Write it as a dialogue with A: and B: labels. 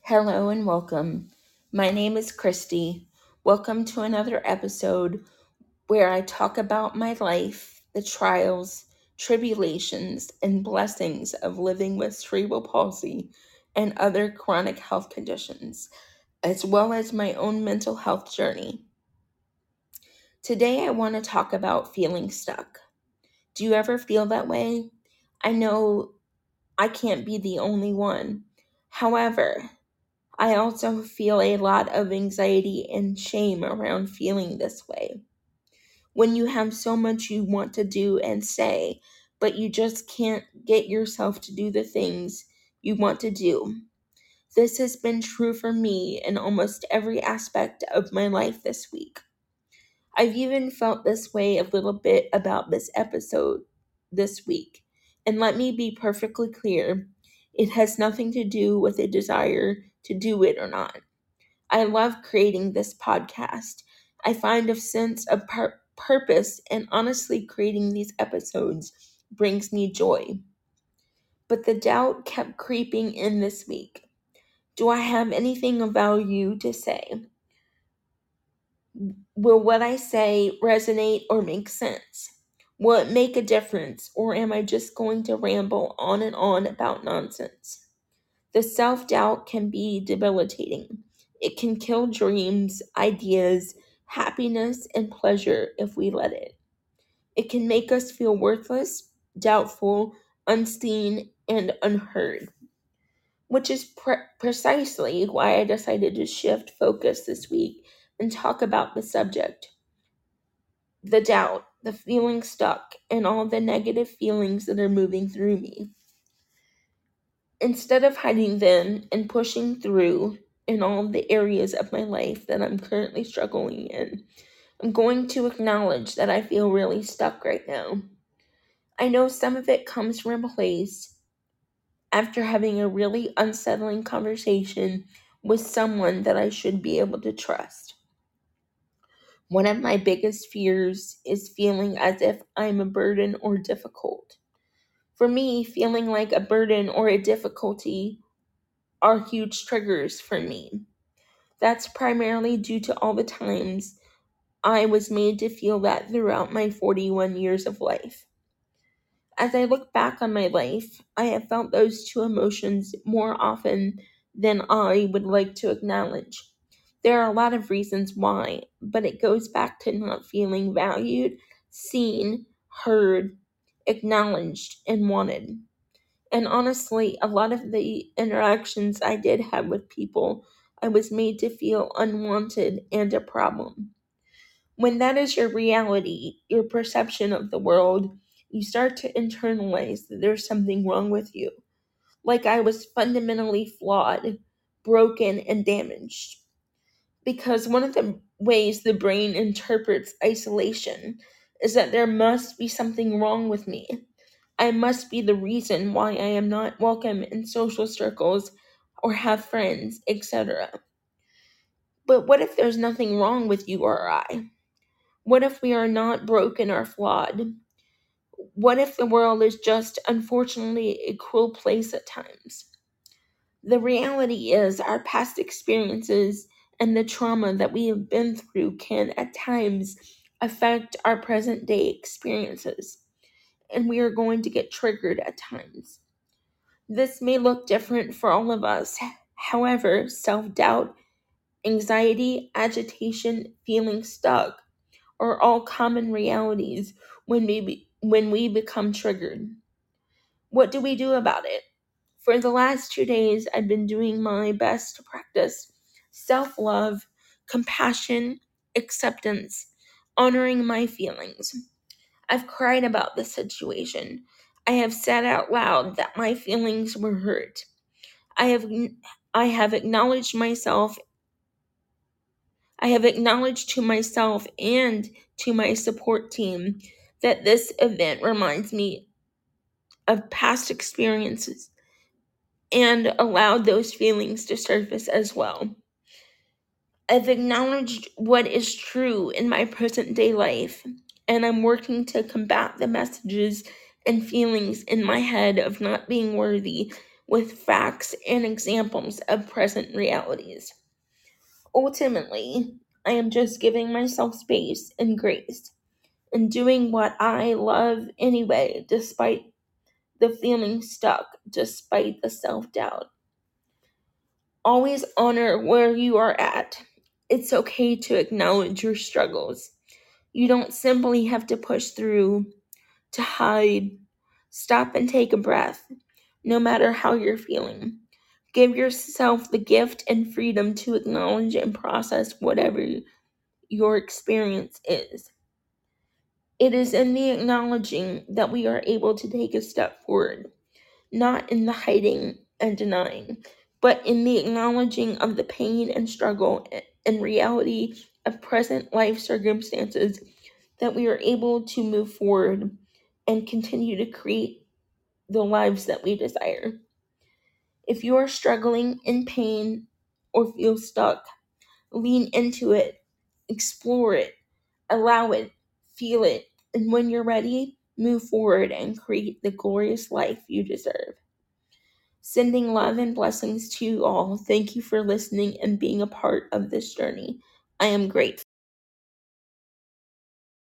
A: Hello and welcome. My name is Christy. Welcome to another episode where I talk about my life, the trials, tribulations, and blessings of living with cerebral palsy and other chronic health conditions, as well as my own mental health journey. Today, I want to talk about feeling stuck. Do you ever feel that way? I know I can't be the only one. However, I also feel a lot of anxiety and shame around feeling this way. When you have so much you want to do and say, but you just can't get yourself to do the things you want to do. This has been true for me in almost every aspect of my life this week. I've even felt this way a little bit about this episode this week. And let me be perfectly clear, it has nothing to do with a desire to do it or not. I love creating this podcast. I find a sense of purpose, and honestly, creating these episodes brings me joy. But the doubt kept creeping in this week. Do I have anything of value to say? Will what I say resonate or make sense? Will it make a difference, or am I just going to ramble on and on about nonsense? The self-doubt can be debilitating. It can kill dreams, ideas, happiness, and pleasure if we let it. It can make us feel worthless, doubtful, unseen, and unheard, which is precisely why I decided to shift focus this week and talk about the subject. The doubt, the feeling stuck, and all the negative feelings that are moving through me. Instead of hiding them and pushing through in all the areas of my life that I'm currently struggling in, I'm going to acknowledge that I feel really stuck right now. I know some of it comes from a place after having a really unsettling conversation with someone that I should be able to trust. One of my biggest fears is feeling as if I'm a burden or difficult. For me, feeling like a burden or a difficulty are huge triggers for me. That's primarily due to all the times I was made to feel that throughout my 41 years of life. As I look back on my life, I have felt those two emotions more often than I would like to acknowledge. There are a lot of reasons why, but it goes back to not feeling valued, seen, heard, acknowledged, and wanted. And honestly, a lot of the interactions I did have with people, I was made to feel unwanted and a problem. When that is your reality, your perception of the world, you start to internalize that there's something wrong with you. Like I was fundamentally flawed, broken, and damaged. Because one of the ways the brain interprets isolation is that there must be something wrong with me. I must be the reason why I am not welcome in social circles or have friends, etc. But what if there's nothing wrong with you or I? What if we are not broken or flawed? What if the world is just, unfortunately, a cruel place at times? The reality is, our past experiences and the trauma that we have been through can, at times, affect our present day experiences, and we are going to get triggered at times. This may look different for all of us. However, self doubt, anxiety, agitation, feeling stuck are all common realities when we become triggered. What do we do about it? For the last 2 days, I've been doing my best to practice self love, compassion, acceptance, honoring my feelings. I've cried about this situation. I have said out loud that my feelings were hurt. I have I have acknowledged myself. I have acknowledged to myself and to my support team that this event reminds me of past experiences and allowed those feelings to surface as well. I've acknowledged what is true in my present day life, and I'm working to combat the messages and feelings in my head of not being worthy, with facts and examples of present realities. Ultimately, I am just giving myself space and grace and doing what I love anyway, despite the feeling stuck, despite the self doubt. Always honor where you are at. It's okay to acknowledge your struggles. You don't simply have to push through, to hide. Stop and take a breath, no matter how you're feeling. Give yourself the gift and freedom to acknowledge and process whatever your experience is. It is in the acknowledging that we are able to take a step forward, not in the hiding and denying, but in the acknowledging of the pain and struggle and reality of present life circumstances, that we are able to move forward and continue to create the lives that we desire. If you are struggling in pain or feel stuck, lean into it, explore it, allow it, feel it, and when you're ready, move forward and create the glorious life you deserve. Sending love and blessings to you all. Thank you for listening and being a part of this journey. I am grateful.